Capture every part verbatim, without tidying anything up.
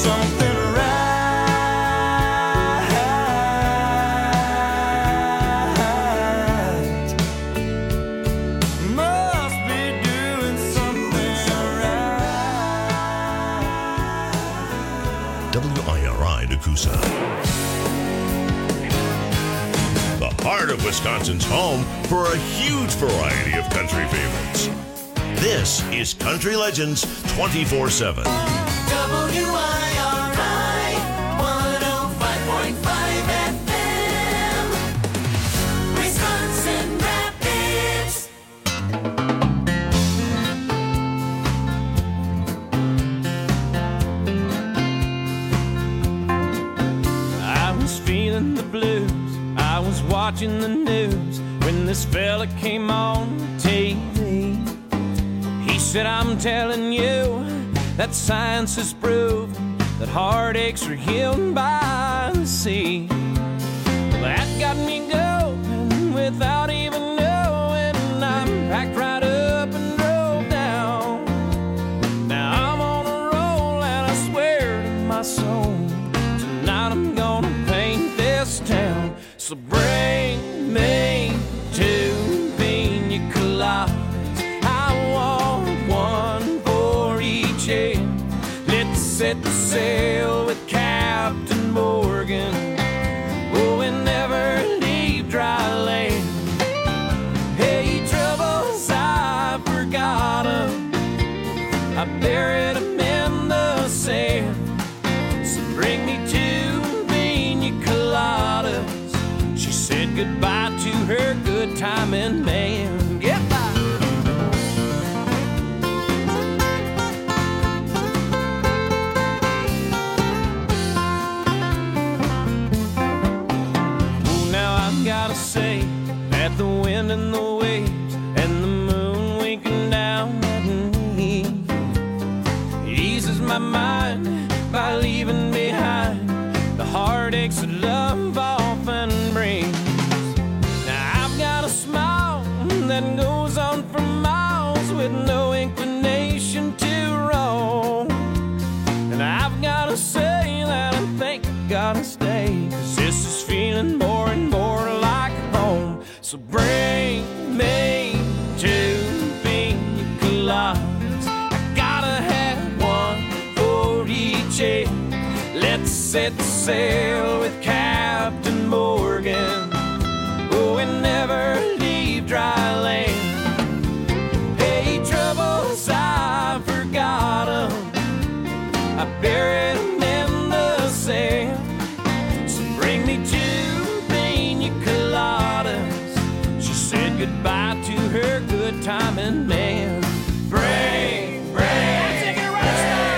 something right. Must be doing something right. W I R I Nakusa. The heart of Wisconsin's home for a huge variety of country favorites. This is Country Legends twenty-four seven. W I R I one oh five point five F M, Wisconsin Rapids. I was feeling the blues, I was watching the news when this fella came on T V. He said, I'm telling you that science has proved that heartaches are healed by the sea. Well, that got me going without even knowing. I packed right up and drove down. Now I'm on a roll and I swear to my soul, tonight I'm gonna paint this town. So bring me two pina coladas. I want one for each head. Let's set the sail with Captain Morgan. Oh, and never leave dry land. Hey, troubles, I forgot 'em. I buried 'em in the sand. So bring me two pina coladas. She said goodbye to her good timing man. Goodbye. Oh, now I've gotta say that the wind and the waves and the moon winking down at me eases my mind by leaving behind the heartaches that love often brings. Now I've got a smile that goes on for miles with no inclination to roam. And I've got to say that I think I gotta stay, 'cause this is feeling more and more like home. So bring me two pina coladas. I gotta have one for each head. Let's set sail with Captain Morgan. Oh, and never leave dry land. Hey, troubles, I forgot 'em. I buried 'em in the sand. So bring me two pina coladas. She said goodbye to her good timing man. Bring, bring, take it right,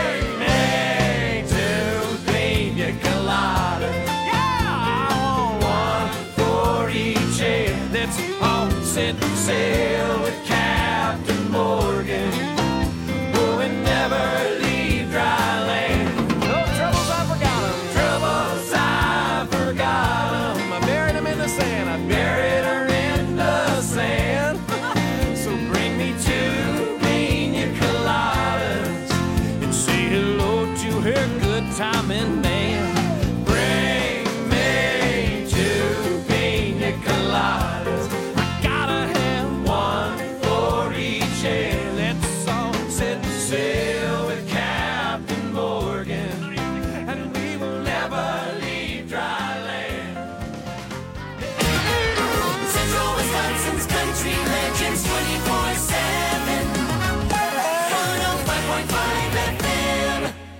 bring me two pina coladas. Yeah, I want one for each head. Let's all set sail with Captain Morgan. Oh, and never leave dry land. No troubles, I forgot 'em. Troubles, I forgot 'em. I buried 'em in the sand. I buried her in the sand. So bring me two pina coladas and say hello to her good timing man. Bring me two pina coladas. I gotta have one for each head. Let's all set sail with Captain Morgan, and we will never leave dry land. Central Wisconsin's Country Legends twenty-four seven. one oh five point five F M.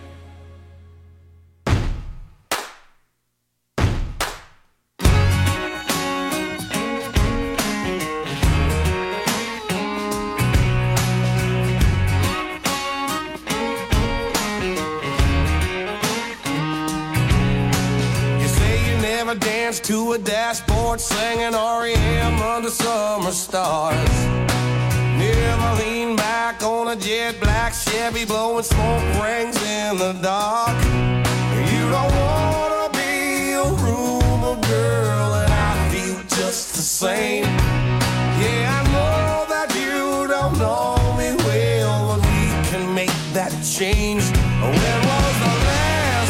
You say you never danced to a dashboard singing R E M under summer stars. Never lean back on a jet black Chevy blowing smoke rings in the dark. You don't wanna be a rumor girl, and I feel just the same. Yeah, I know that you don't know me well, but we can make that change. When was the last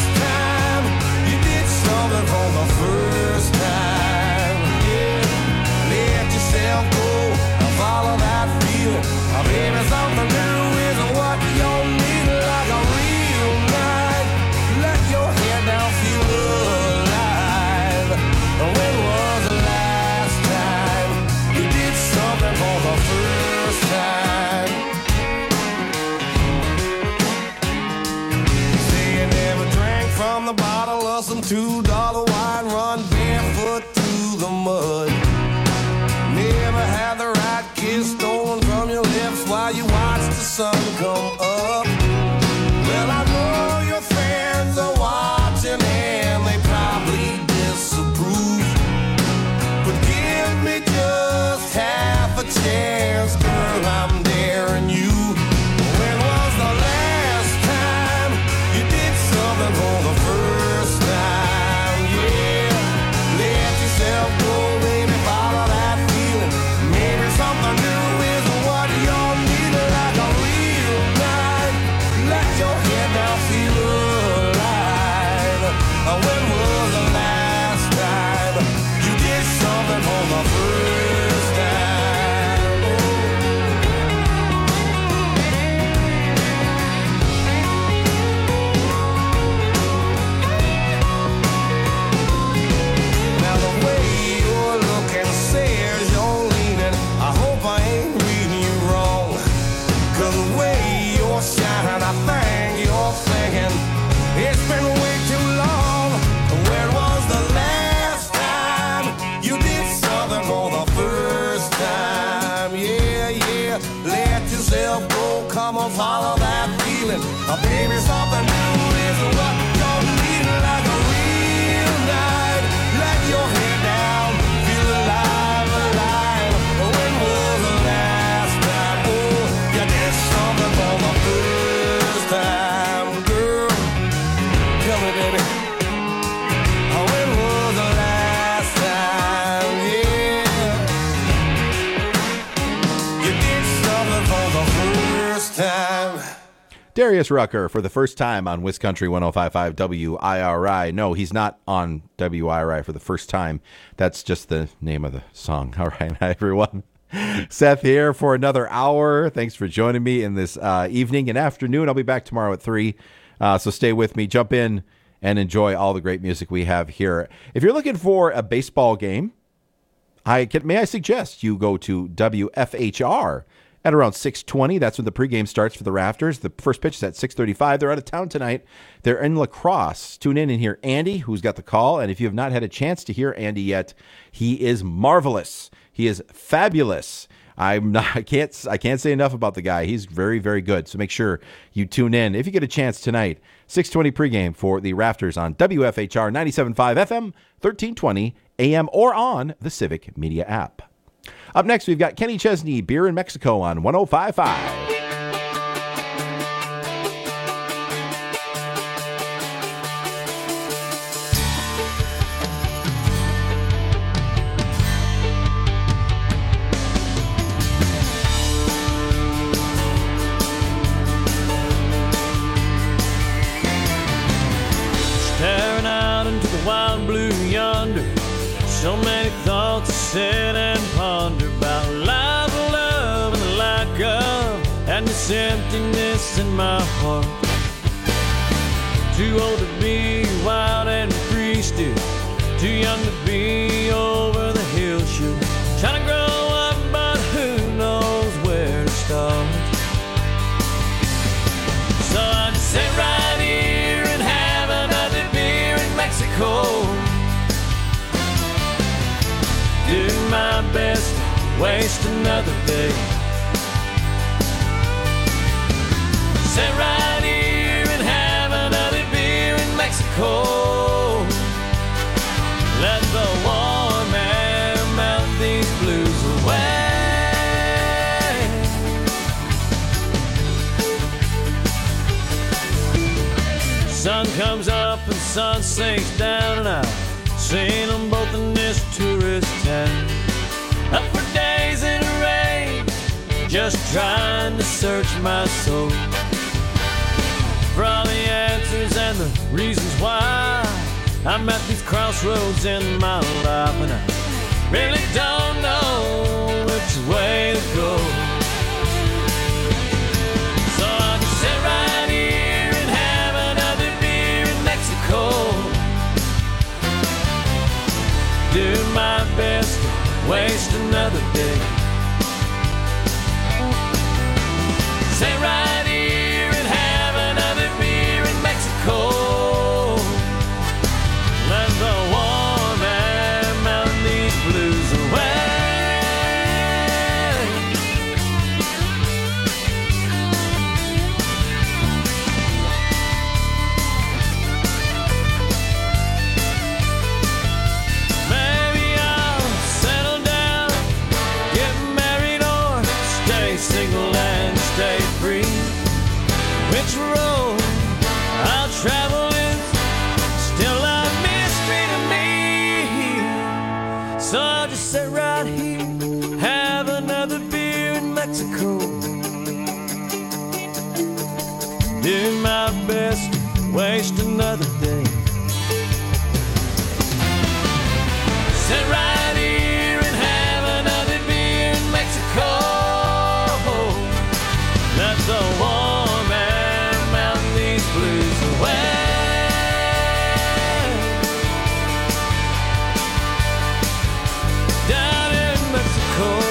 two dollar wine, run barefoot through the mud. Never had the right kiss stolen from your lips while you watch the sun come up. Well, I know your friends are watching and they probably disapprove, but give me just half a chance, girl, I'm daring you. When was the last time you did something for the first time? Yeah, let yourself go, baby, follow that feeling. Maybe something new is what you're needing, like a real night. Let your head down, feel alive. When was the last time you did something for the first time? Now the way you're looking says you're leaning. I hope I ain't reading you wrong, 'cause the way you're shining, I think you're thinking it's been way too long. When was the last time you did something for the first time? Yeah, yeah, let yourself go, come on, follow that feeling. Uh, baby, something new is what you're needing, like a real night. Let your head down, feel alive, alive. When was the last time, oh, you did something for the first time, girl? Tell me, baby. Oh, when was the last time, yeah, you did something for the first time? Darius Rucker for the first time on Wiscountry one oh five point five W I R I. No, he's not on W I R I for the first time. That's just the name of the song. All right, hi, everyone. Seth here for another hour. Thanks for joining me in this uh, evening and afternoon. I'll be back tomorrow at three, uh, so stay with me. Jump in and enjoy all the great music we have here. If you're looking for a baseball game, I can, may I suggest you go to W F H R at around six twenty. That's when the pregame starts for the Rafters. The first pitch is at six thirty-five. They're out of town tonight. They're in La Crosse. Tune in and hear Andy, who's got the call. And if you have not had a chance to hear Andy yet, he is marvelous. He is fabulous. I'm not, I can't, I can't say enough about the guy. He's very, very good. So make sure you tune in if you get a chance tonight. six twenty pregame for the Rafters on W F H R ninety-seven point five F M, thirteen twenty A M, or on the Civic Media app. Up next, we've got Kenny Chesney, Beer in Mexico on one oh five point five. Staring out into the wild blue yonder, so many thoughts I sit and ponder about life, love, and the lack of, and this emptiness in my heart. Too old to be wild and free still, too young to be over the hill shoot. Trying to grow up, but who knows where to start. So I just sit right here and have another beer in Mexico. Do my best to waste another day. Sit right here and have another beer in Mexico. Let the warm air melt these blues away. Sun comes up and sun sinks down, and I've seen them both in this tourist town. Up for days in a rain, just trying to search my soul for all the answers and the reasons why I'm at these crossroads in my life, and I really don't know which way to go. So I can sit right here and have another beer in Mexico. Do my best to waste another day. Sit right here and have another beer in Mexico. doing my best to waste another day. Sit right here and have another beer in Mexico. Let the warm air melt these blues away. Down in Mexico.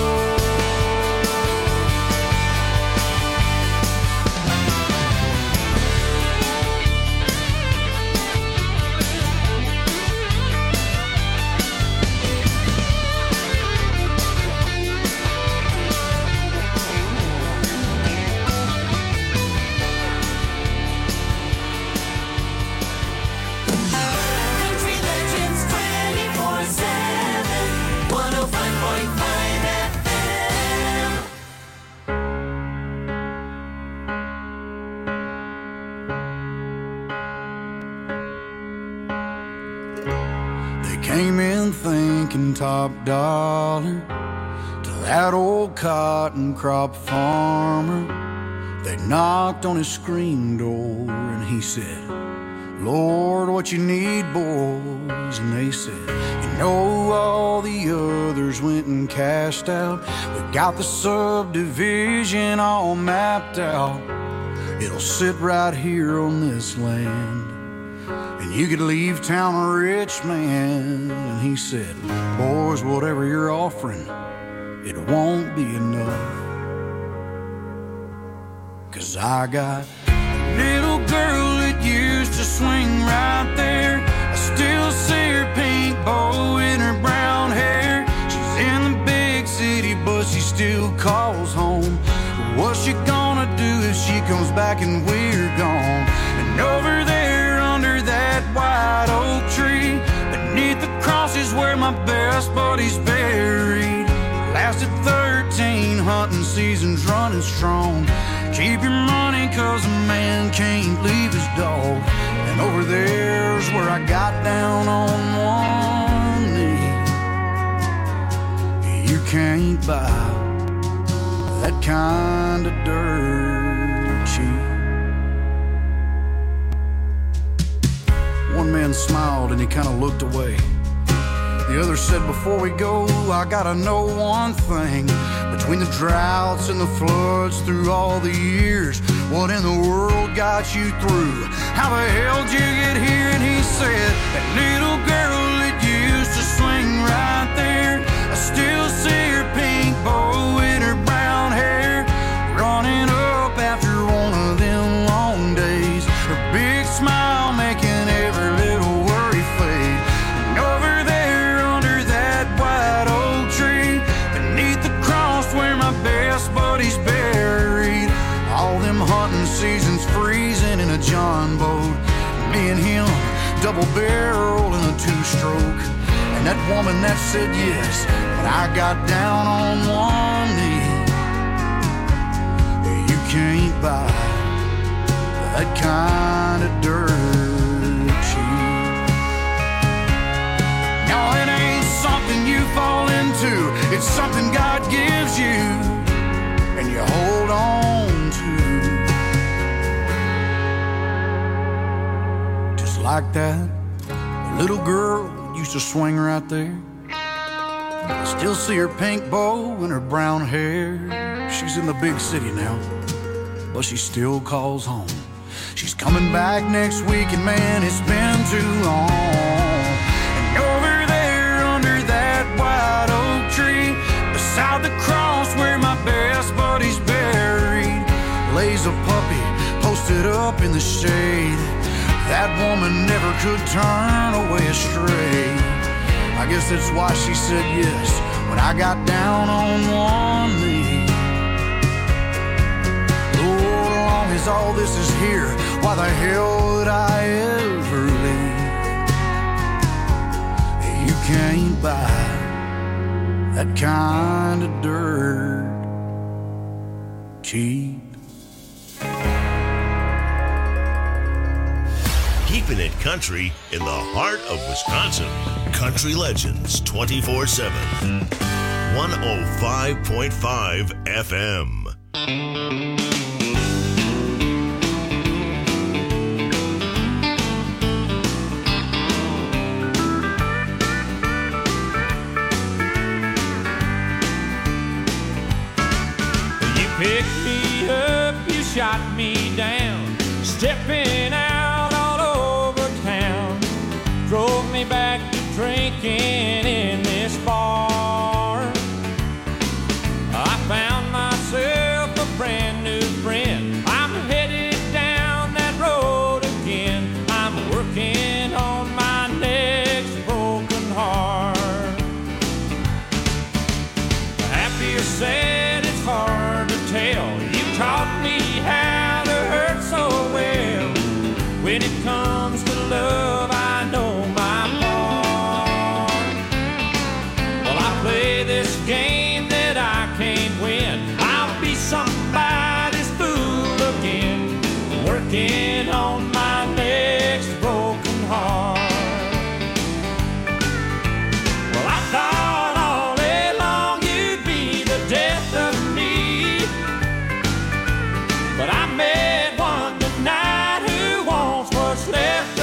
Country Legends twenty-four seven, one oh five point five F M. They came in thinking top dollar to that old cotton crop farmer. They knocked on his screen door and he said, Lord, what you need, boys? And they said, you know, all the others went and cashed out. We got the subdivision all mapped out. It'll sit right here on this land, and you could leave town a rich man. And he said, boys, whatever you're offering, it won't be enough. Cause I got a little girl that used to swing right there. I still see her pink bow in her brown hair. She's in the big city, but she still calls home. What's she gonna do if she comes back and we're gone? And over there under that white oak tree, beneath the cross is where my best buddy's buried. Lasted thirteen hunting seasons running strong. Keep your money cause a man can't leave his dog. And over there's where I got down on one knee. You can't buy that kind of dirt cheap. One man smiled and he kind of looked away. The other said, before we go, I gotta know one thing. Between the droughts and the floods through all the years, what in the world got you through? How the hell did you get here? And he said, that little girl that used to swing right there, I still see her pink bow in her brown hair, running up after one of them long days. Her big smile making every little worry fade. And over there under that white oak tree, beneath the cross where my best buddy's buried, all them hunting seasons freezing in a John boat, me and him double barrel in a two-stroke. And that woman that said yes, but I got down on one knee. You can't buy that kind of dirt cheap. No, it ain't something you fall into. It's something God gives you and you hold on to. Just like that little girl used to swing right there. I still see her pink bow and her brown hair. She's in the big city now, but she still calls home. She's coming back next week, and man, it's been too long. And over there under that white oak tree, beside the cross where my best buddy's buried, lays a puppy posted up in the shade. That woman never could turn away astray. I guess that's why she said yes when I got down on one knee. Lord, as long as all this is here, why the hell would I ever leave? You can't buy that kind of dirt cheap. Keeping it country in the heart of Wisconsin. Country Legends twenty-four seven. one oh five point five F M.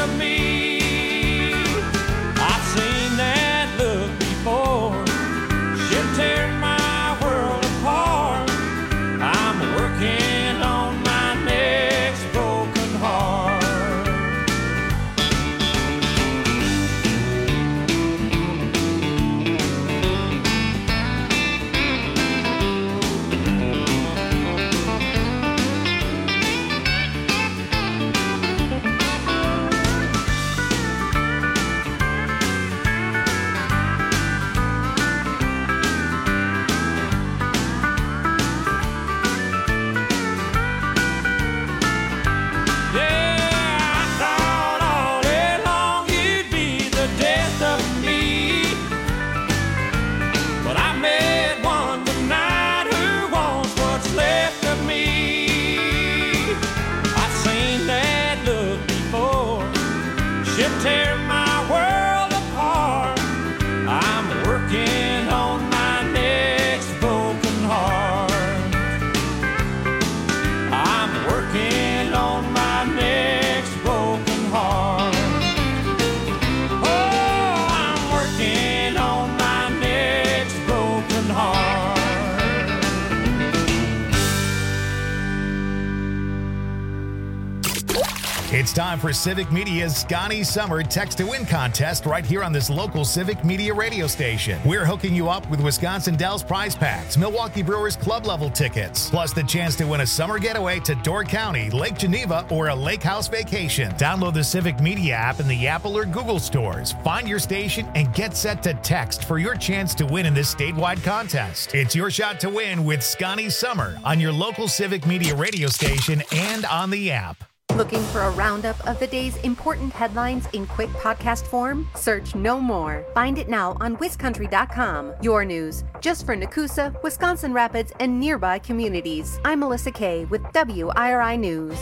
of me. I've seen that look before. She'll tear my world apart. I'm working on my next broken heart. Tear my world apart. I'm working on my next broken heart. I'm working on my next broken heart. Oh, I'm working on my next broken heart. It's time for Civic Media's Scotty Summer Text to Win contest right here on this local Civic Media radio station. We're hooking you up with Wisconsin Dells prize packs, Milwaukee Brewers club level tickets, plus the chance to win a summer getaway to Door County, Lake Geneva, or a lake house vacation. Download the Civic Media app in the Apple or Google stores. Find your station and get set to text for your chance to win in this statewide contest. It's your shot to win with Scotty Summer on your local Civic Media radio station and on the app. Looking for a roundup of the day's important headlines in quick podcast form? Search no more. Find it now on Wiz Country dot com. Your news, just for Nakusa, Wisconsin Rapids, and nearby communities. I'm Melissa Kay with W I R I News.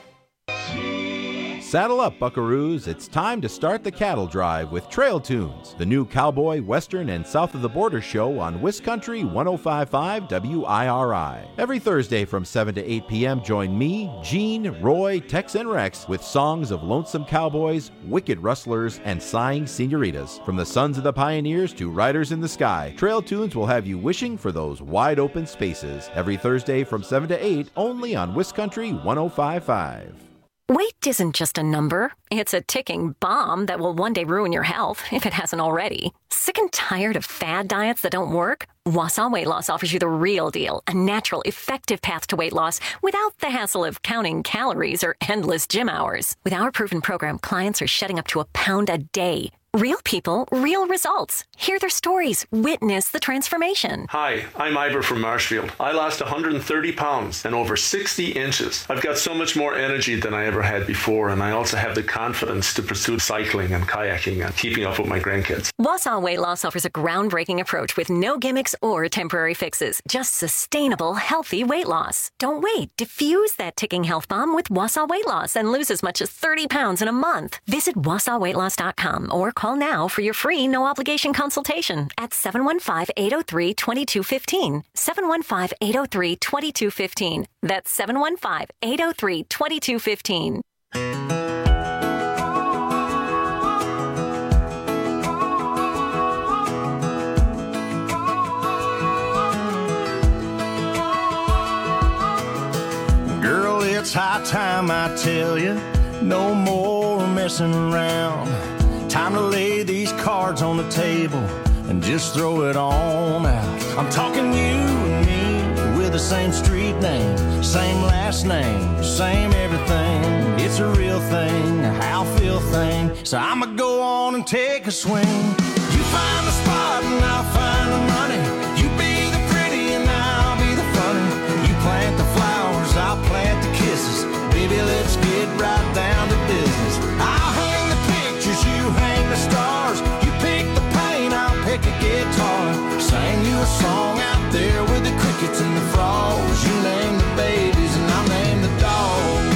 Saddle up, buckaroos. It's time to start the cattle drive with Trail Tunes, the new cowboy, western, and south of the border show on Wiz Country one oh five point five W I R I. Every Thursday from seven to eight p.m., join me, Gene, Roy, Tex, and Rex with songs of lonesome cowboys, wicked rustlers, and sighing senoritas. From the sons of the pioneers to riders in the sky, Trail Tunes will have you wishing for those wide open spaces. Every Thursday from seven to eight, only on Wiz Country one oh five point five. Weight isn't just a number. It's a ticking bomb that will one day ruin your health, if it hasn't already. Sick and tired of fad diets that don't work? Wausau Weight Loss offers you the real deal, a natural, effective path to weight loss without the hassle of counting calories or endless gym hours. With our proven program, clients are shedding up to a pound a day. Real people, real results. Hear their stories. Witness the transformation. Hi, I'm Ivor from Marshfield. I lost one hundred thirty pounds and over sixty inches. I've got so much more energy than I ever had before, and I also have the confidence to pursue cycling and kayaking and keeping up with my grandkids. Wausau Weight Loss offers a groundbreaking approach with no gimmicks or temporary fixes. Just sustainable, healthy weight loss. Don't wait. Diffuse that ticking health bomb with Wausau Weight Loss and lose as much as thirty pounds in a month. Visit wausau weight loss dot com or call now for your free no-obligation consultation at seven one five, eight oh three, two two one five. seven one five, eight oh three, two two one five. That's seven one five, eight oh three, two two one five. Girl, it's high time I tell you, no more messing around. Time to lay these cards on the table and just throw it on out. I'm talking you and me with the same street name, same last name, same everything. It's a real thing, a how feel thing. So I'ma go on and take a swing. You find the spot and I'll find the money. You be the pretty and I'll be the funny. You plant the flowers, I'll plant the kisses. Baby, let's get right down to business. I'll hang the pictures, you hang the stars. You pick the paint, I'll pick a guitar. Sing you a song out there with the crickets and the frogs. You name the babies and I'll name the dogs.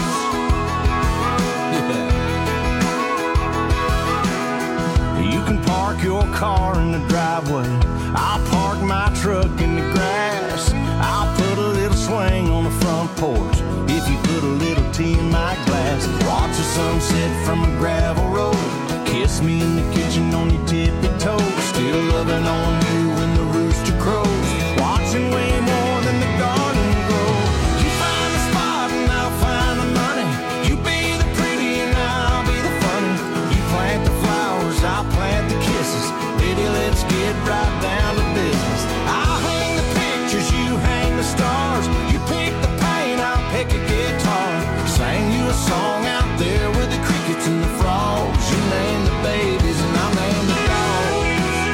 Yeah. You can park your car in the driveway. I'll park my truck in the grass. I'll put a little swing on the front porch if you put a little tea in my glass. past. Watch the sunset from a gravel road. Kiss me in the kitchen on your tippy toes. Still loving on you when the rooster crows. Watching way more than the garden grow. You find the spot and I'll find the money. You be the pretty and I'll be the funny. You plant the flowers, I'll plant the kisses. Baby, let's get right down to business. I'll hang the pictures, you hang the stars. You pick the paint, I'll pick a guitar. Sang you a song out there with the crickets and the frogs. You name the babies and I'll name the dogs.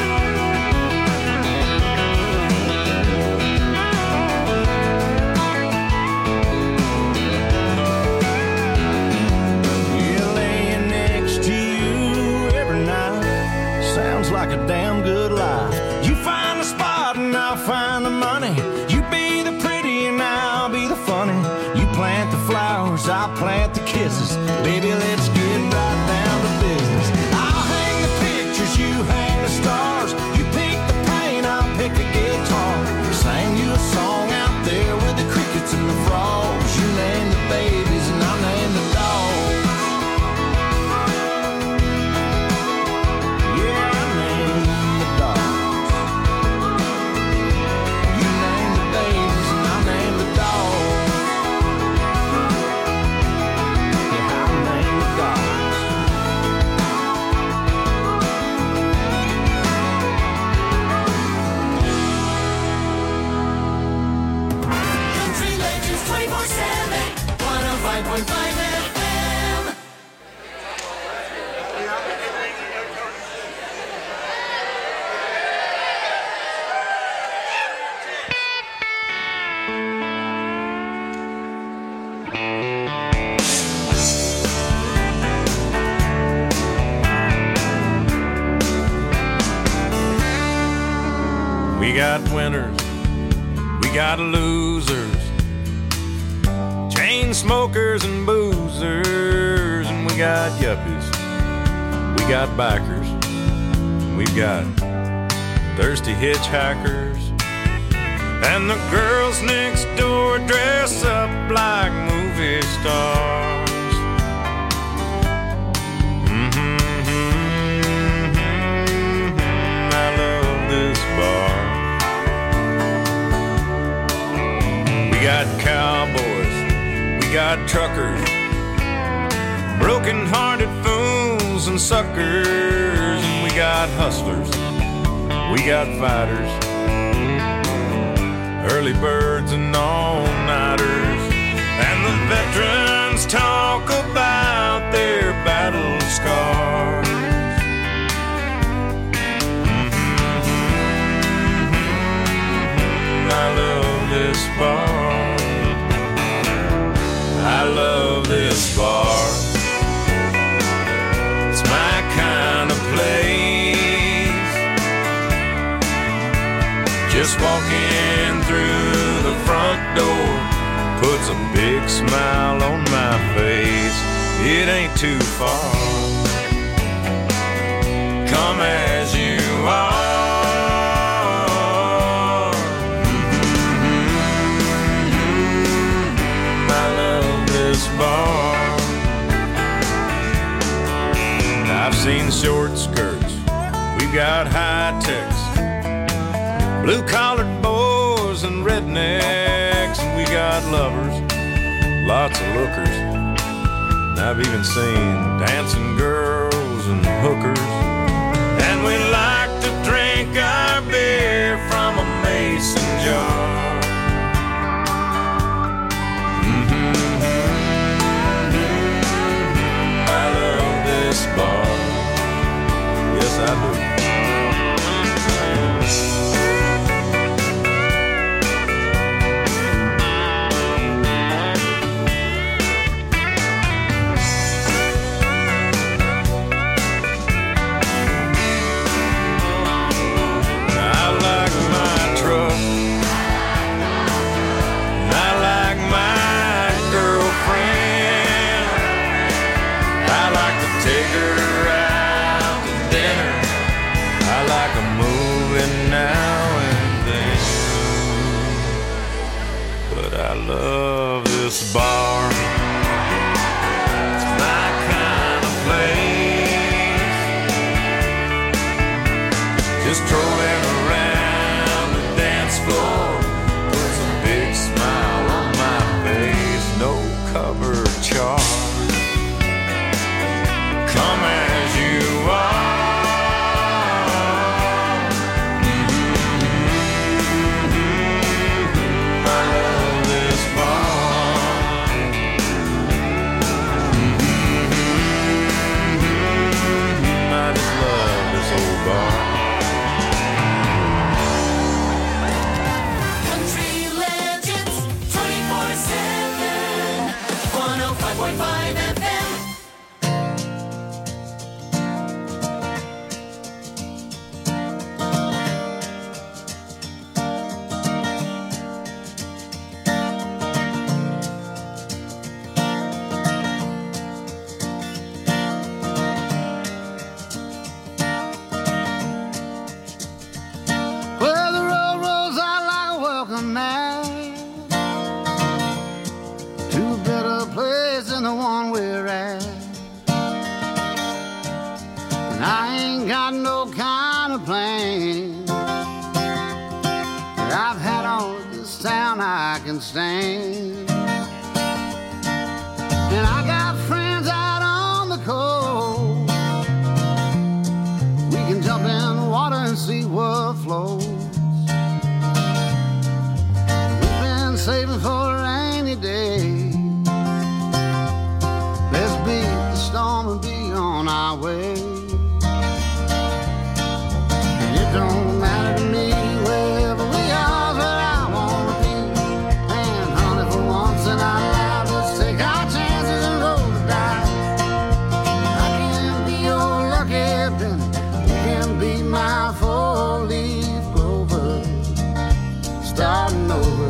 Yeah, laying next to you every night sounds like a damn good life. You find the spot and I'll find the money. You be the pretty and I'll be the funny. You plant the flowers, I'll plant the kisses. Baby, let's get right down to business. I'll hang the pictures, you hang the stars. You pick the paint, I'll pick the guitar. Sang you a song out there with the crickets and the frogs. You name the babies and I'll name the dogs. Yeah, I name the dogs. You name the babies and I'll name the dogs. Yeah, I'll name the dogs. Country Legends twenty-four seven, one oh five point five F M. We got winners, we got losers, chain smokers and boozers, and we got yuppies, we got bikers, we've got thirsty hitchhikers, and the girls next door dress up like movie stars. Mm-hmm, mm-hmm, I love this bar. We got cowboys, we got truckers, broken-hearted fools and suckers, and we got hustlers, we got fighters, early birds and all-nighters, and the veterans talk about their battle scars. Mm-hmm, I love this bar. I love this bar. It's my kind of place. Just walking through the front door puts a big smile on my face. It ain't too far. Come as you are. Bar. I've seen short skirts, we've got high techs, blue collared boys and rednecks, and we got lovers, lots of lookers. And I've even seen dancing girls and hookers, and we like to drink our beer from a mason jar. Bar. Yes, I do. I like my truck. I like my girlfriend. I like to take her out to dinner. I like a movie now and then. But I love this bar. sound I can stand. And I got friends out on the coast. We can jump in the water and see what flows. We've been saving for a rainy day. Let's beat the storm and be on our way. And it don't matter to me wherever we are, where I wanna be. And honey, for once in our lives, let's take our chances and roll the dice. I can be your lucky penny, you can be my four-leaf clover, starting over.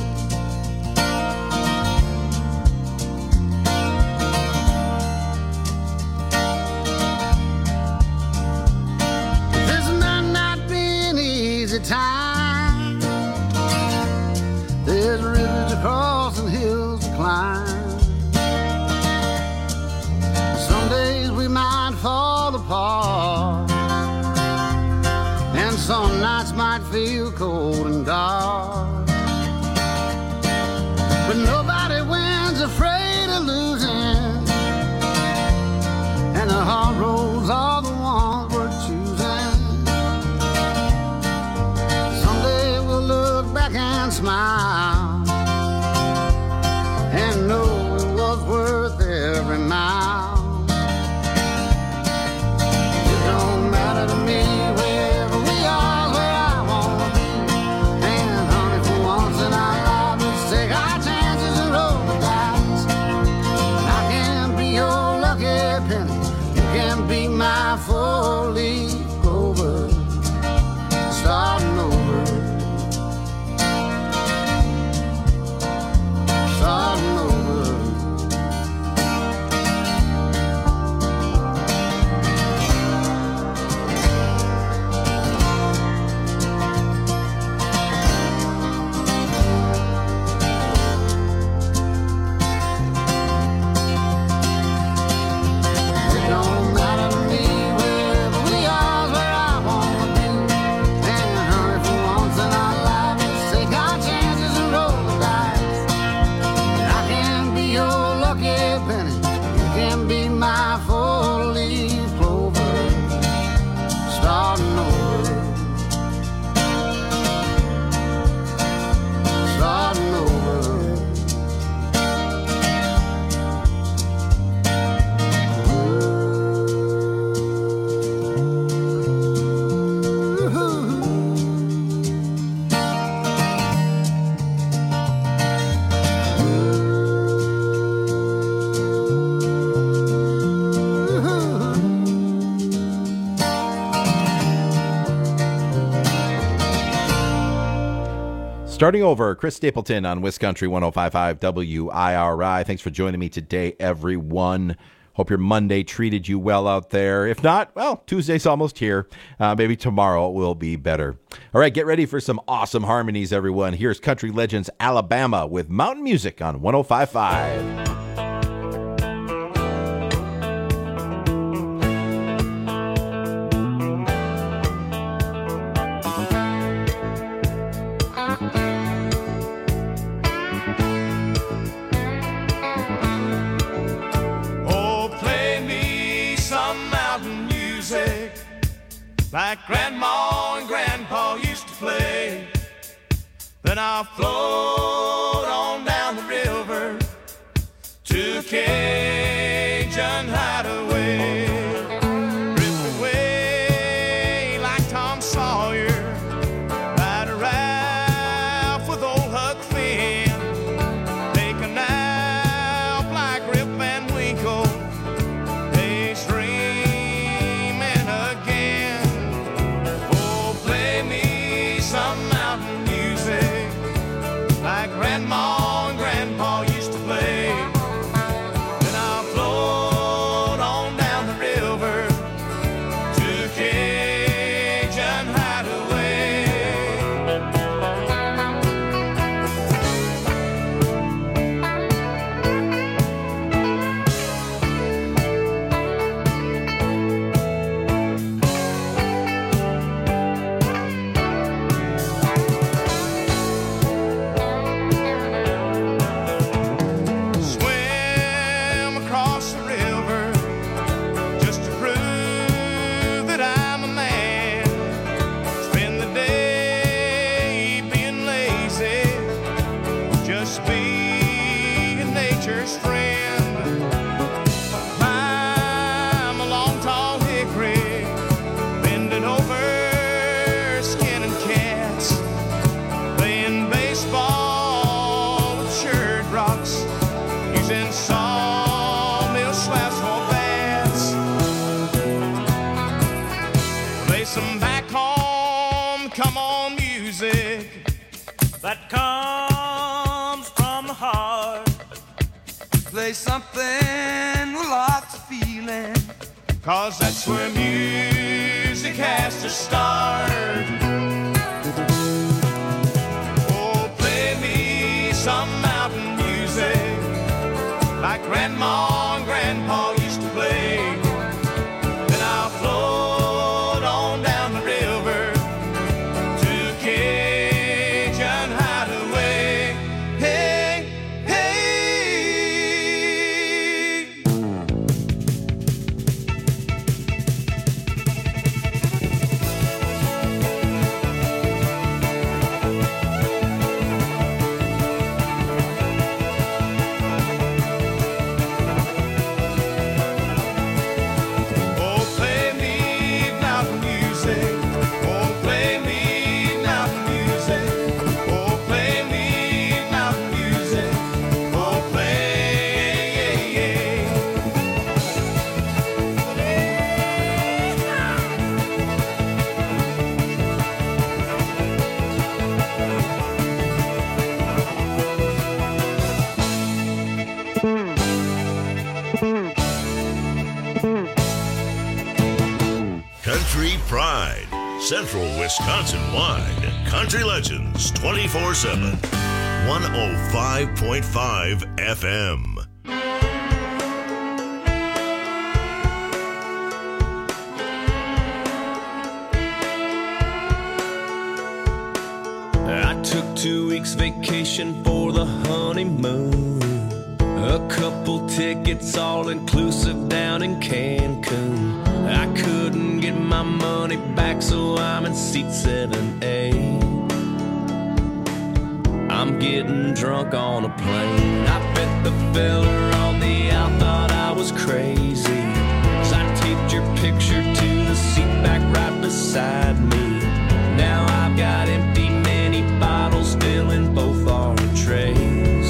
Time. There's rivers to cross and hills to climb. Some days we might fall apart, and some nights might feel cold and dark. But nobody wins afraid of losing, and the hard roads are the ones we're choosing. And smile and know it was worth every mile. It don't matter to me wherever we are, where I wanna be. And honey, for once in our lives, let's take our chances and roll the dice. I can be your lucky penny, you can be my four-leaf clover, starting over. Starting over, Chris Stapleton on WisCountry one oh five point five W I R I. Thanks for joining me today, everyone. Hope your Monday treated you well out there. If not, well, Tuesday's almost here. Uh, maybe tomorrow will be better. All right, get ready for some awesome harmonies, everyone. Here's Country Legends Alabama with Mountain Music on one oh five point five. Like Grandma and Grandpa used to play. Then I'll float on down the river to Cajun Hideaway. Drift away like Tom Sawyer, ride a raft with old Huck Finn, take a nap like Rip Van Winkle, daydreaming again. Some mountain music like Grandma some back home, come on music that comes from the heart. Play something with lots of feeling, 'cause that's where music has to start. Oh, play me some mountain music like Grandma and Grandpa used to play. Then I'll float on down the river to Cajun Hideaway. Hey, hey. Oh, play me mountain music. Oh, play me mountain music. Oh, play me mountain music. Oh, play. Country Pride, Central Wisconsin wide. Country Legends twenty-four seven. one oh five point five F M. I took two weeks vacation for the honeymoon. A couple tickets all inclusive down in Cancun. I couldn't get my money back, so I'm in seat seven A. I'm getting drunk on a plane. I bet the fella on the out thought I was crazy, 'cause I taped your picture to the seat back right beside me. Now I've got empty mini bottles filling both our trays.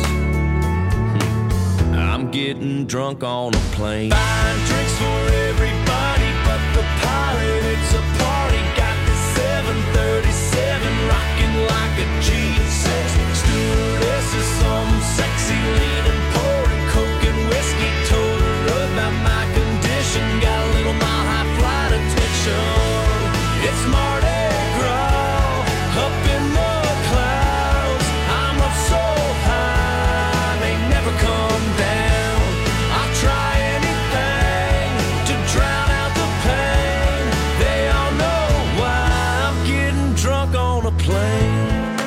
I'm getting drunk on a plane. Buying drinks for everybody but the pilot. It's a party. Got the seven thirty-seven rocking like a G six. Stewardess is some sexy leaning, pouring coke and whiskey. Told her about my condition. Got a little mile high flight attention. It's Mardi Gras up in the clouds. I'm up so high, they never come down. I'll try anything to drown out the pain. They all know why I'm getting drunk on a plane.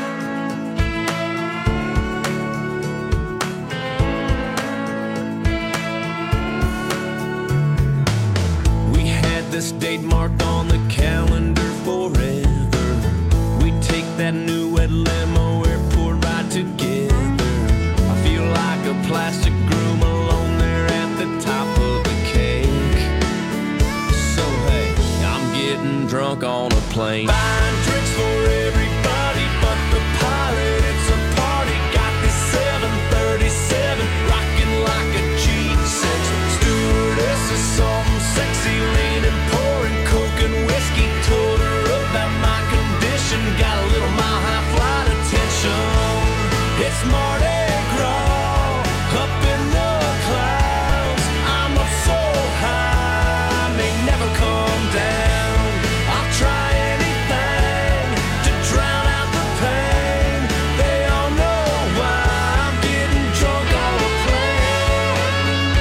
We had this date marked on the calendar forever. We take that new red limo airport ride together. I feel like a plastic groom alone there at the top of the cake. So hey, I'm getting drunk on a plane. Buying drinks for everybody but the pilot. It's a party. Got this seven thirty-seven rocking like a G six. Stewardess is some sexy leaning, pouring coke and whiskey. Told her about my condition. Got a little mile high flight attention. It's Mardi Gras up in the clouds. I'm up so high, may never come down. I'll try anything to drown out the pain. They all know why I'm getting drunk on a plane.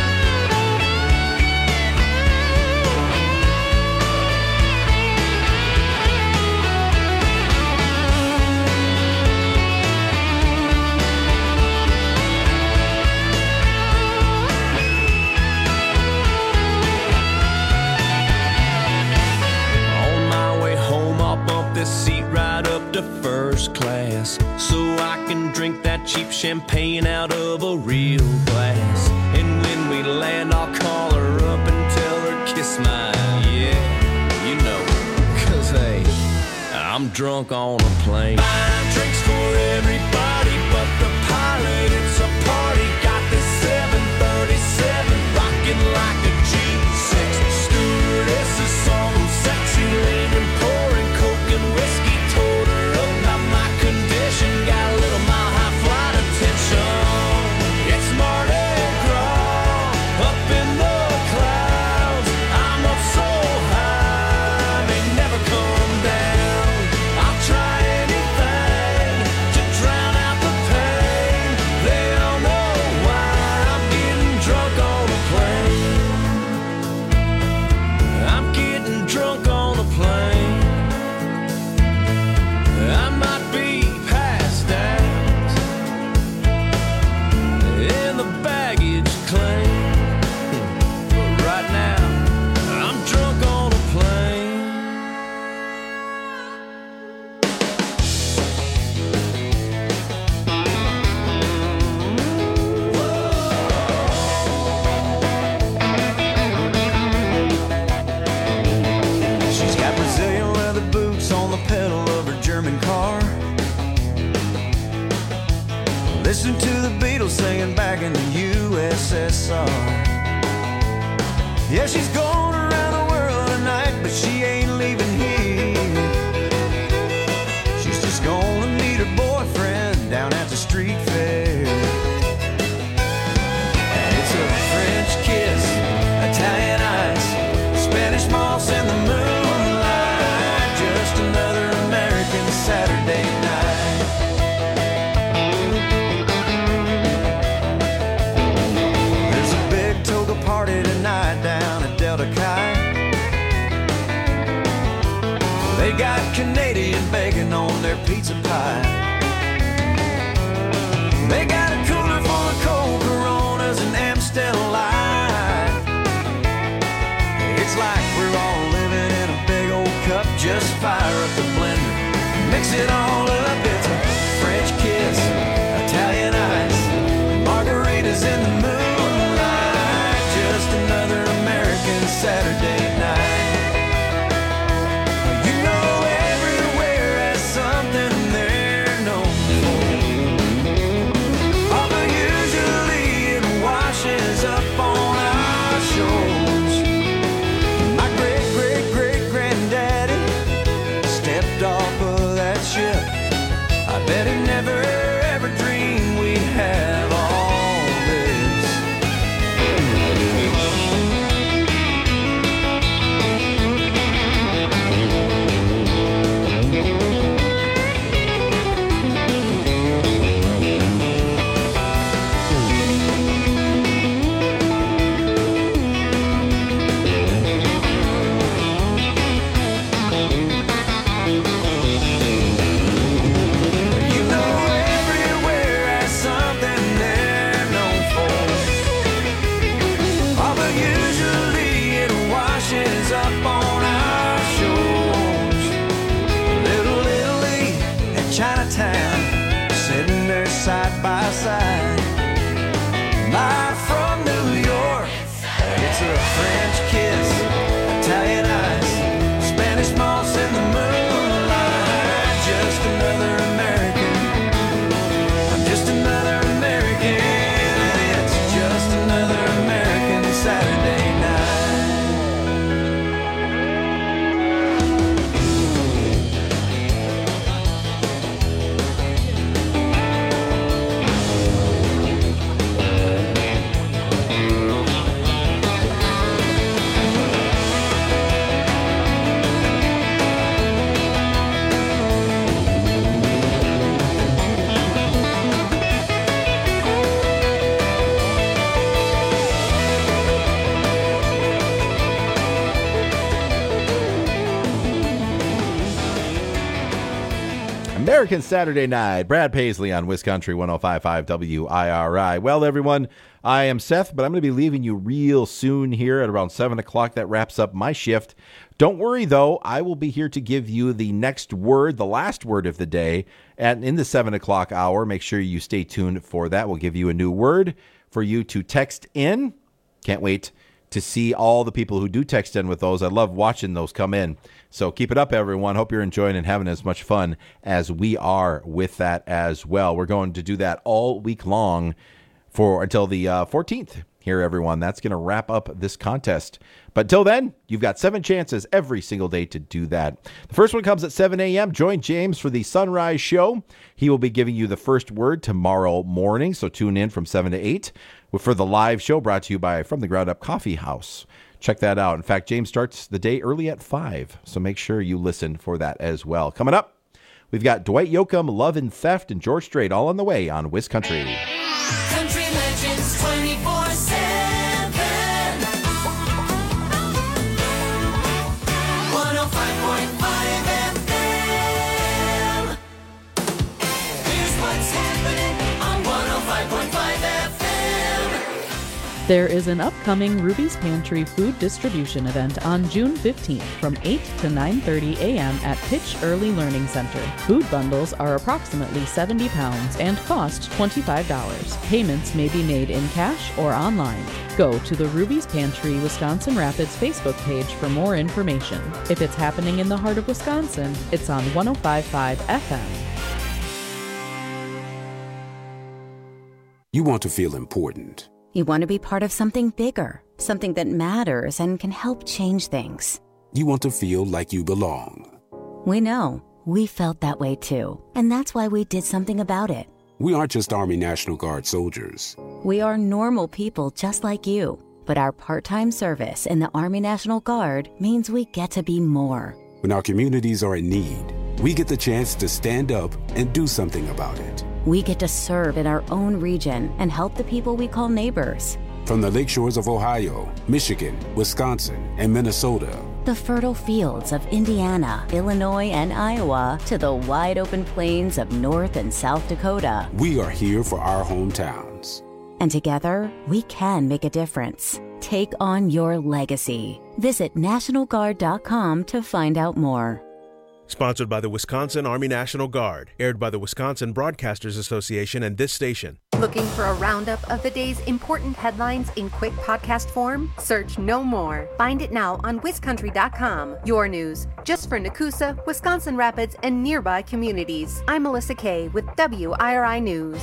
On my way home, I'll bump this seat right up to first class, so I can drink that cheap champagne out of a real glass. And when we land, I'll call her up and tell her kiss my yeah, you know, 'cause hey, I'm drunk on a plane. Buying drinks for everybody but the pilot. It's a party. Got this seven thirty-seven rocking like a G six. Stewardess is some sexy leaning, saw. Yeah, she's going around the world tonight, but she ain't leaving here. She's just gonna meet her boyfriend down at the street fair. And it's a French kiss, Italian ice, Spanish moss in the moonlight, just another American Saturday night. There's a big toga party tonight down at Delta Chi. They got Canadian bacon on their pizza pie. They got a cooler full of cold Coronas and Amstel Light. It's like we're all living in a big old cup. Just fire up the blender, mix it all up. It's a French kiss, Italian ice, margaritas in the moonlight, just another American Saturday night. You know everywhere has something they're known for, although usually it washes up on our shores. My great, great, great granddaddy stepped off of that ship. I bet he never ever dreamed we'd have all this. You know everywhere has something they're known for, although usually it washes up on our shores. Little Italy and Chinatown, sitting there side by side. Live from New York, it's a French kiss, Italian ice, Spanish moss in the moonlight, just another American. I'm just another American, and it's just another American Saturday night. American Saturday Night. Brad Paisley on Wisconsin one oh five point five W I R I. Well, everyone, I am Seth, but I'm going to be leaving you real soon here at around seven o'clock. That wraps up my shift. Don't worry, though. I will be here to give you the next word, the last word of the day, and in the seven o'clock hour. Make sure you stay tuned for that. We'll give you a new word for you to text in. Can't wait to see all the people who do text in with those. I love watching those come in. So keep it up, everyone. Hope you're enjoying and having as much fun as we are with that as well. We're going to do that all week long for until the uh, fourteenth here, everyone. That's going to wrap up this contest. But until then, you've got seven chances every single day to do that. The first one comes at seven a.m. Join James for the Sunrise Show. He will be giving you the first word tomorrow morning, so tune in from seven to eight for the live show brought to you by From the Ground Up Coffee House. Check that out. In fact, James starts the day early at five, so make sure you listen for that as well. Coming up, we've got Dwight Yoakam, Love and Theft, and George Strait all on the way on Wiscountry. Country Legends twenty-four seven. one oh five point five F M. Here's what's happening on one oh five point five F M. There is an upcoming Ruby's Pantry food distribution event on June fifteenth from eight to nine thirty a.m. at Pitch Early Learning Center. Food bundles are approximately seventy pounds and cost twenty-five dollars. Payments may be made in cash or online. Go to the Ruby's Pantry Wisconsin Rapids Facebook page for more information. If it's happening in the heart of Wisconsin, it's on one oh five point five F M. You want to feel important. You want to be part of something bigger, something that matters and can help change things. You want to feel like you belong. We know. We felt that way too. And that's why we did something about it. We aren't just Army National Guard soldiers. We are normal people just like you. But our part-time service in the Army National Guard means we get to be more. When our communities are in need, we get the chance to stand up and do something about it. We get to serve in our own region and help the people we call neighbors. From the lake shores of Ohio, Michigan, Wisconsin, and Minnesota, the fertile fields of Indiana, Illinois, and Iowa, to the wide open plains of North and South Dakota, we are here for our hometowns. And together, we can make a difference. Take on your legacy. Visit National Guard dot com to find out more. Sponsored by the Wisconsin Army National Guard. Aired by the Wisconsin Broadcasters Association and this station. Looking for a roundup of the day's important headlines in quick podcast form? Search No More. Find it now on Wiz Country dot com. Your news, just for Nakusa, Wisconsin Rapids, and nearby communities. I'm Melissa Kay with W I R I News.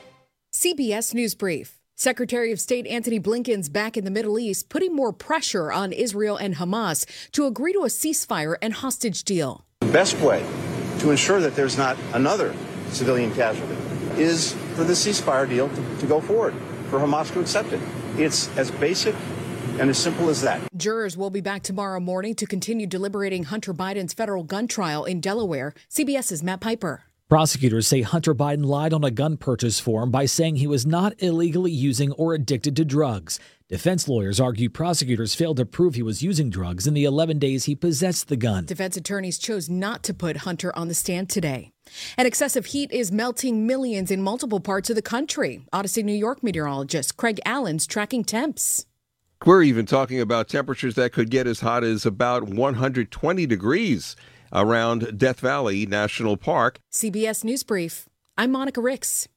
C B S News Brief. Secretary of State Antony Blinken's back in the Middle East, putting more pressure on Israel and Hamas to agree to a ceasefire and hostage deal. The best way to ensure that there's not another civilian casualty is for the ceasefire deal to, to go forward, for Hamas to accept it. It's as basic and as simple as that. Jurors will be back tomorrow morning to continue deliberating Hunter Biden's federal gun trial in Delaware. CBS's Matt Piper. Prosecutors say Hunter Biden lied on a gun purchase form by saying he was not illegally using or addicted to drugs. Defense lawyers argue prosecutors failed to prove he was using drugs in the eleven days he possessed the gun. Defense attorneys chose not to put Hunter on the stand today. And excessive heat is melting millions in multiple parts of the country. Odyssey, New York meteorologist Craig Allen's tracking temps. We're even talking about temperatures that could get as hot as about one hundred twenty degrees around Death Valley National Park. C B S News Brief. I'm Monica Ricks.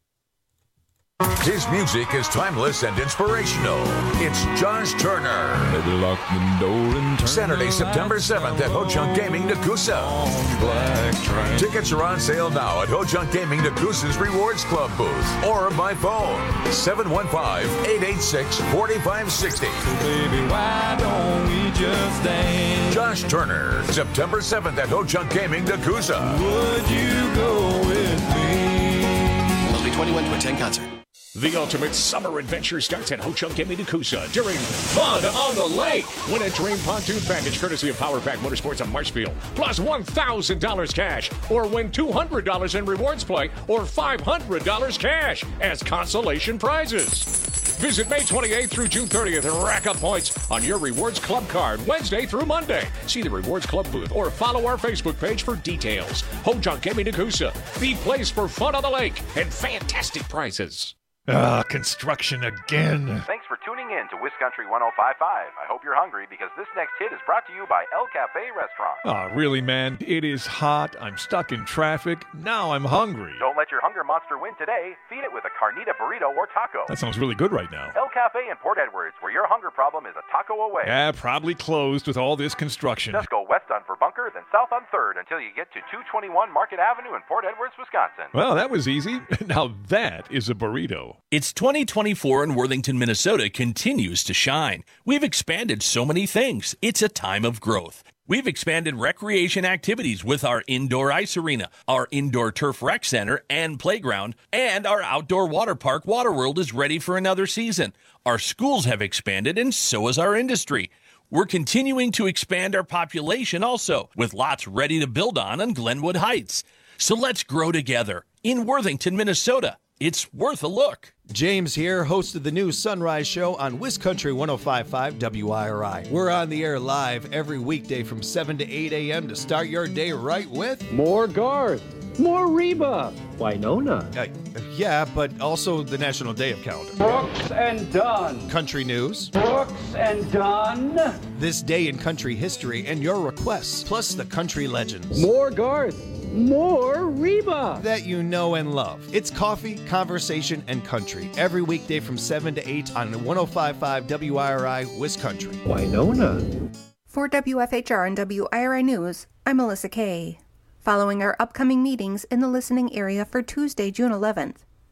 His music is timeless and inspirational. It's Josh Turner. Lock the door and turn Saturday, September seventh at Ho Chunk Gaming, Nakusa. Tickets are on sale now at Ho Chunk Gaming, Nakusa's Rewards Club booth or by phone seven one five, eight eight six, four five six zero. So baby, why don't we just dance? Josh Turner, September seventh at Ho Chunk Gaming, Nakusa. Would you go with me? Must be twenty-one to attend concert. The ultimate summer adventure starts at Ho Chunk Gaming Nakusa during Fun on the Lake. Win a Dream Pontoon Package courtesy of Power Pack Motorsports of Marshfield, plus one thousand dollars cash, or win two hundred dollars in rewards play, or five hundred dollars cash as consolation prizes. Visit May twenty-eighth through June thirtieth and rack up points on your Rewards Club card Wednesday through Monday. See the Rewards Club booth or follow our Facebook page for details. Ho Chunk Gaming Nakusa, the place for fun on the lake and fantastic prizes. Ah, construction again. Thanks for tuning in to Wiz Country one oh five point five. I hope you're hungry because this next hit is brought to you by El Cafe Restaurant. Ah, really, man? It is hot. I'm stuck in traffic. Now I'm hungry. Don't let your hunger monster win today. Feed it with a carnita burrito or taco. That sounds really good right now. El Cafe in Port Edwards, where your hunger problem is a taco away. Yeah, probably closed with all this construction. Just go west on Verbunker, then south on third until you get to two twenty-one Market Avenue in Port Edwards, Wisconsin. Well, that was easy. Now that is a burrito. It's twenty twenty-four and Worthington, Minnesota continues to shine. We've expanded so many things. It's a time of growth. We've expanded recreation activities with our indoor ice arena, our indoor turf rec center and playground, and our outdoor water park Waterworld is ready for another season. Our schools have expanded and so has our industry. We're continuing to expand our population also, with lots ready to build on on Glenwood Heights. So let's grow together in Worthington, Minnesota. It's worth a look. James here, host of the new Sunrise Show on Wiz Country one oh five point five W I R I. We're on the air live every weekday from seven to eight a.m. to start your day right with more Garth, more Reba, Winona. Uh, yeah, but also the National Day of Calendar. Brooks and Dunn. Country news. Brooks and Dunn. This day in country history and your requests, plus the country legends. More Garth. More Reba that you know and love. It's coffee, conversation, and country every weekday from seven to eight on one oh five point five W I R I Wiz Country. Winona. For W F H R and W I R I News, I'm Melissa Kay. Following our upcoming meetings in the listening area for Tuesday, June eleventh,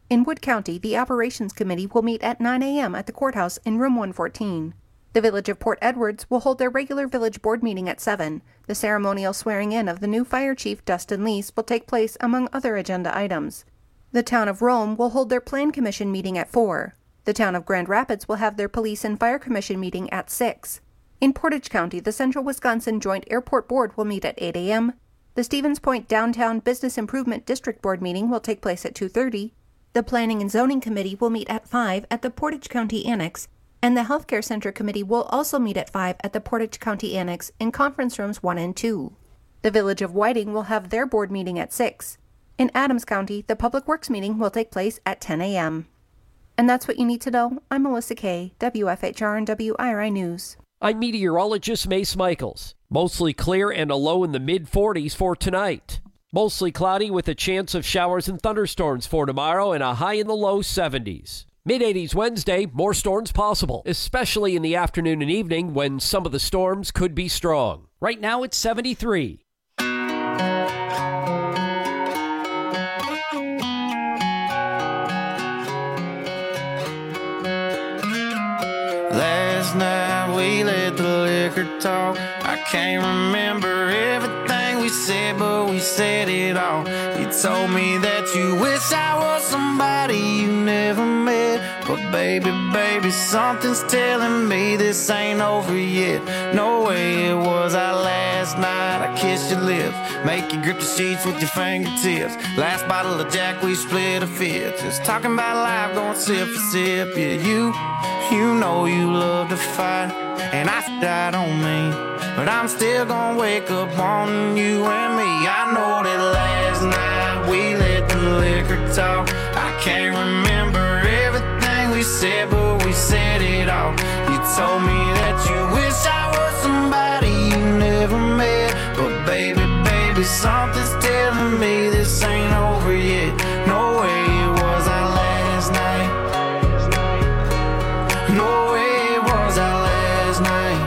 In Wood County, the Operations Committee will meet at nine a.m. at the courthouse in room one fourteen. The Village of Port Edwards will hold their regular village board meeting at seven. The ceremonial swearing-in of the new fire chief, Dustin Lease, will take place among other agenda items. The Town of Rome will hold their Plan Commission meeting at four. The Town of Grand Rapids will have their Police and Fire Commission meeting at six. In Portage County, the Central Wisconsin Joint Airport Board will meet at eight a.m. The Stevens Point Downtown Business Improvement District Board meeting will take place at two thirty. The Planning and Zoning Committee will meet at five at the Portage County Annex, and the Healthcare Center Committee will also meet at five at the Portage County Annex in conference rooms one and two. The Village of Whiting will have their board meeting at six. In Adams County, the Public Works meeting will take place at ten a.m. And that's what you need to know. I'm Melissa Kay, W F H R and W I R I News. I'm meteorologist Mace Michaels. Mostly clear and a low in the mid forties for tonight. Mostly cloudy with a chance of showers and thunderstorms for tomorrow and a high in the low seventies. mid eighties Wednesday, more storms possible, especially in the afternoon and evening when some of the storms could be strong. Right now it's seventy-three. Last night we let the liquor talk. I can't remember everything we said, but we said it all. You told me that you wish I was somebody you never met. But baby, baby, something's telling me this ain't over yet. No way it was our last night. I kissed your lips, make you grip the sheets with your fingertips. Last bottle of Jack, we split a fifth. Just talking about life, going sip for sip. Yeah, you, you know you love to fight, and I died on me, but I'm still gonna wake up wanting you and me. I know that last night we let the liquor talk. I can't remember everything we said, but we said it all. You told me that you wish I was somebody you never met. But baby, baby, something's telling me this ain't over yet. No way it was our last night. No way it was our last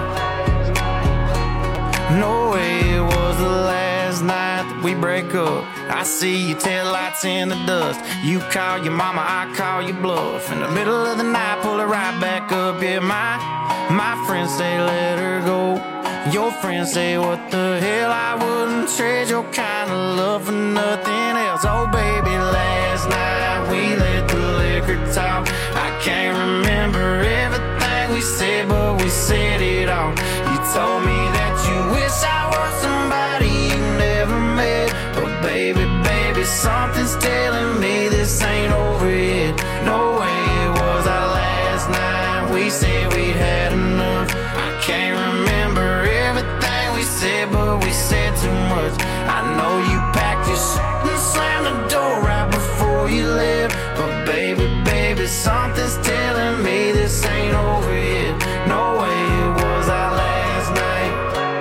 night. No way it was the last night that we break up. I see your taillights in the dust. You call your mama, I call your bluff. In the middle of the night, pull it right back up. Yeah, my, my friends say let her go. Your friends say what the hell, I wouldn't trade your kind of love for nothing else. Oh baby, last night we let the liquor talk. I can't remember everything we said, but we said it all. You told me that you wish I was somebody you never met. But baby, baby, something's telling me this ain't over yet. No way it was our last night. We said we'd had enough. I can't remember everything we said, but we said too much. I know you packed your shit and slammed the door right before you left. But baby, baby, something's telling me this ain't over yet. No way it was our last night.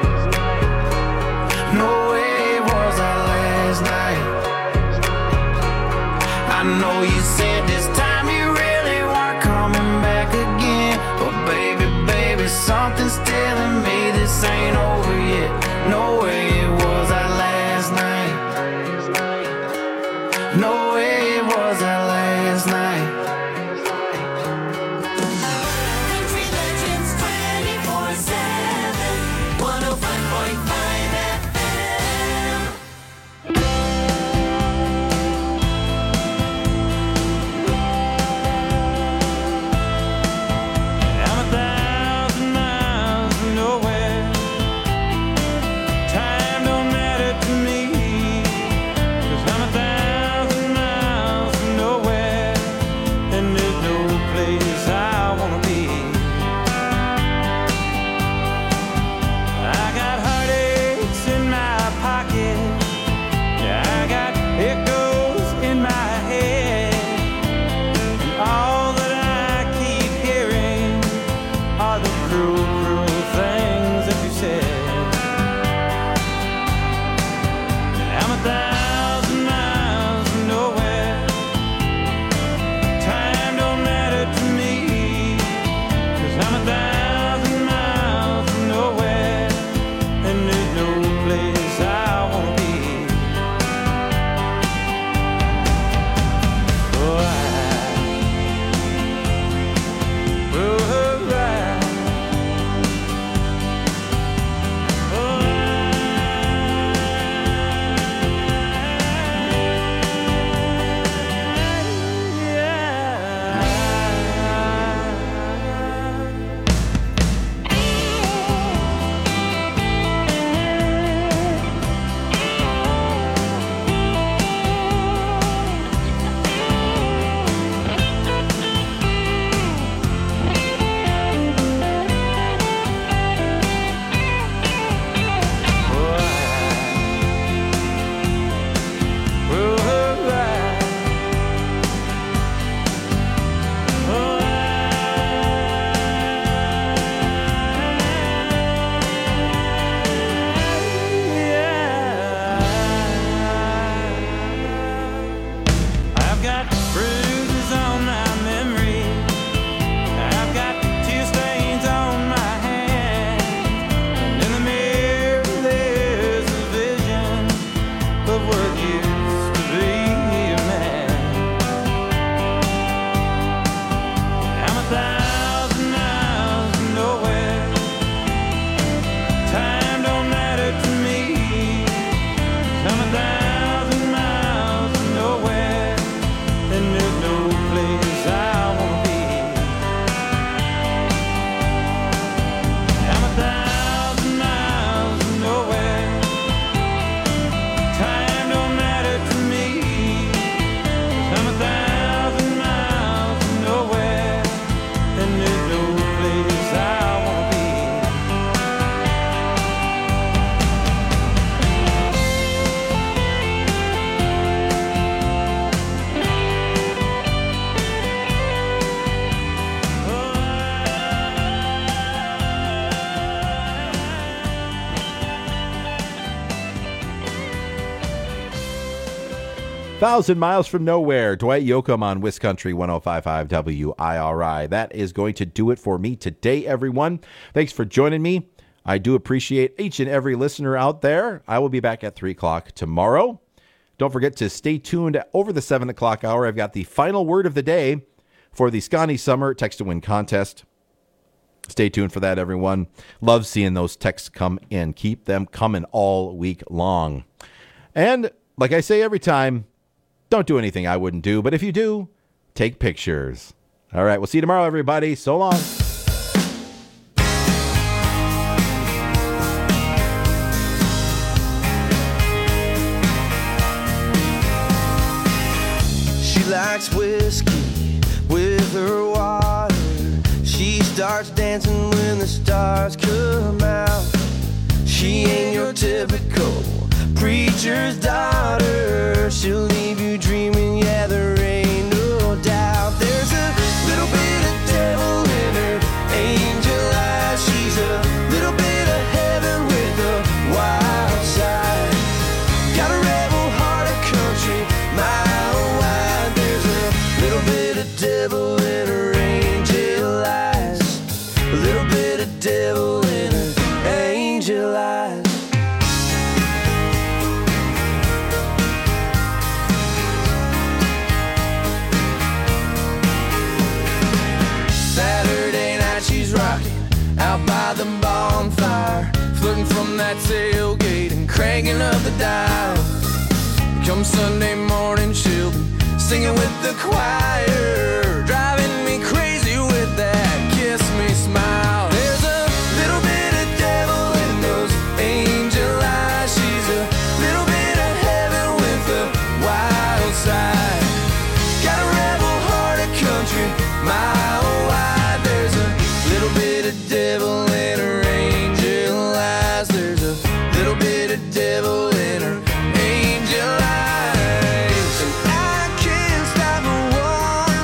No way it was our last night. I know you said this time you really weren't coming back again. But baby, baby, something's telling me this ain't over yet. No way it was our last night. No way it was our last night. Country Legends twenty-four seven, one oh five point five F M. I'm a thousand miles from Thousand Miles from Nowhere, Dwight Yoakam on Wiz Country one oh five point five W I R I. That is going to do it for me today, everyone. Thanks for joining me. I do appreciate each and every listener out there. I will be back at three o'clock tomorrow. Don't forget to stay tuned over the seven o'clock hour. I've got the final word of the day for the Scotty Summer Text to Win contest. Stay tuned for that, everyone. Love seeing those texts come in. Keep them coming all week long. And like I say every time, don't do anything I wouldn't do. But if you do, take pictures. All right, we'll see you tomorrow, everybody. So long. She likes whiskey with her water. She starts dancing when the stars come out. She ain't your typical preacher's daughter. She'll leave you dreaming, yeah, there ain't no doubt. There's a little bit of devil in her angel eyes. She's a little bit of heaven with a wild side. Got a rebel heart, a country mile wide. There's a little bit of devil in her angel eyes. A little bit of devil in her angel eyes. Saturday night she's rocking out by the bonfire, flirting from that tailgate and cranking up the dial. Come Sunday morning she'll be singing with the choir, driving me crazy with that kiss me smile. There's a little bit of devil in those angel eyes. She's a little bit of heaven with a wild side. Got a rebel heart, a country mile wide. There's a little bit of devil in her angel eyes. There's a little bit of devil